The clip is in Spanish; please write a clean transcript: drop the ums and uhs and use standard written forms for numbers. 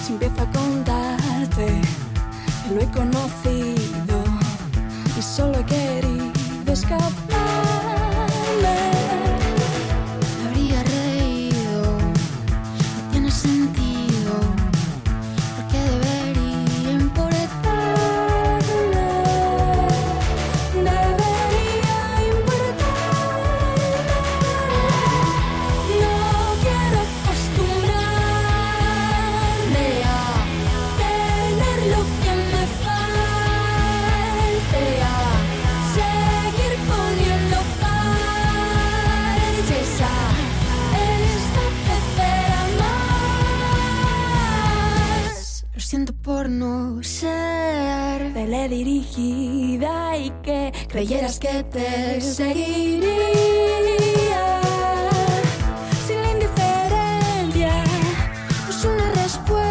Si empiezo a contarte que lo he conocido y solo he querido escaparme. Me habría reído, no tiene sentido, porque debería importarme. Debería importarme. No quiero acostumbrarme a tener lo que me falte, a seguir poniendo parches a esta pecera más. Lo siento por no ser Teledirigida y que creyeras que te seguiría. sin la indiferencia No es una respuesta.